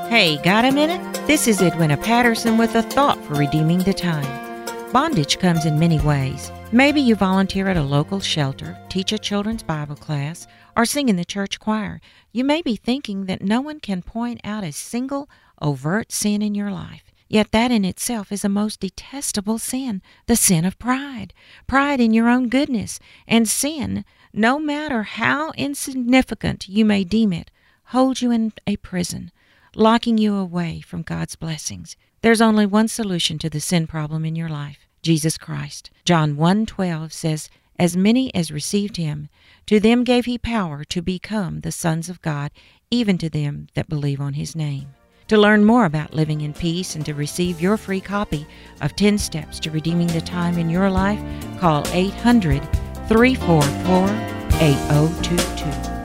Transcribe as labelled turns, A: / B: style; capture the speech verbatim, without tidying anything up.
A: Hey, got a minute? This is Edwina Patterson with a thought for redeeming the time. Bondage comes in many ways. Maybe you volunteer at a local shelter, teach a children's Bible class, or sing in the church choir. You may be thinking that no one can point out a single overt sin in your life. Yet that in itself is a most detestable sin, the sin of pride. Pride in your own goodness. And sin, no matter how insignificant you may deem it, holds you in a prison, locking you away from God's blessings. There's only one solution to the sin problem in your life, Jesus Christ. John one twelve says, "As many as received him, to them gave he power to become the sons of God, even to them that believe on his name." To learn more about living in peace and to receive your free copy of ten Steps to Redeeming the Time in Your Life, call eight hundred, three four four, eight oh two two.